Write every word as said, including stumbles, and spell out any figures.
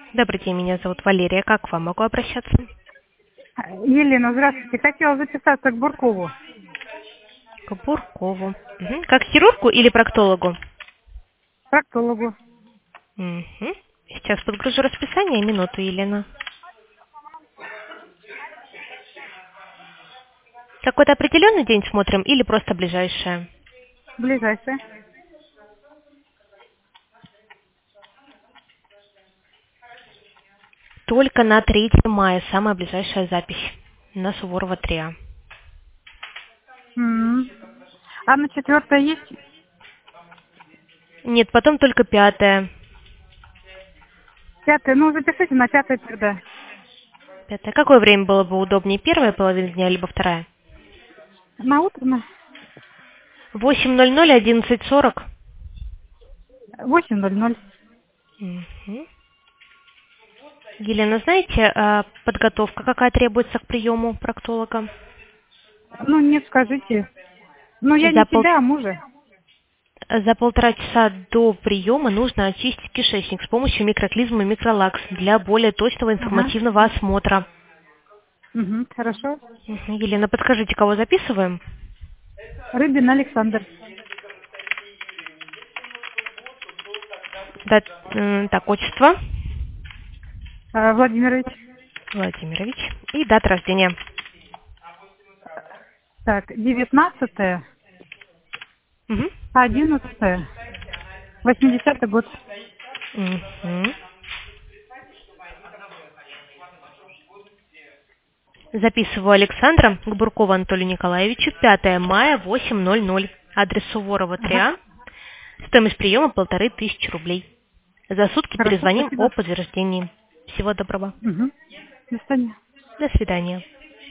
Добрый день, меня зовут Валерия. Как к вам могу обращаться? Елена, здравствуйте. Хотела записаться к Буркову. К Буркову. Мгм. Как к хирургу или проктологу? К проктологу. Мгм. Сейчас подгружу расписание. Минуту, Елена. Какой-то определенный день смотрим или просто ближайшее? Ближайшая. Только на третье мая самая ближайшая запись. На Суворова три А. М. А на четвертое есть? Нет, потом только пятое. Пятое. Ну, запишите на пятое тогда. Пятое. Какое время было бы удобнее? Первая половина дня, либо вторая? На утро на восемь ноль ноль, одиннадцать сорок. восемь ноль ноль. Мгм. Елена, знаете, а, подготовка какая требуется к приему проктолога? Ну, нет, скажите. Ну, я не За, пол... себя, а мужа. За полтора часа до приема нужно очистить кишечник с помощью микроклизмы микролакс для более точного Ага. информативного осмотра. Угу, хорошо. Мгм. Елена, подскажите, кого записываем? Рыбин Александр. Да, м, так, отчество А, Владимирович. Владимирович и дата рождения. Так, девятнадцатое, Мгм. одиннадцатое, восьмидесятый год. Мгм. Записываю Александра к Буркову Анатолию Николаевичу, пятое мая, восемь ноль ноль. Адрес Суворова три Ага. А. Стоимость приема полторы тысячи рублей. За сутки Хорошо, перезвоним о спасибо. подтверждении. Всего доброго. Угу. До свидания. До свидания.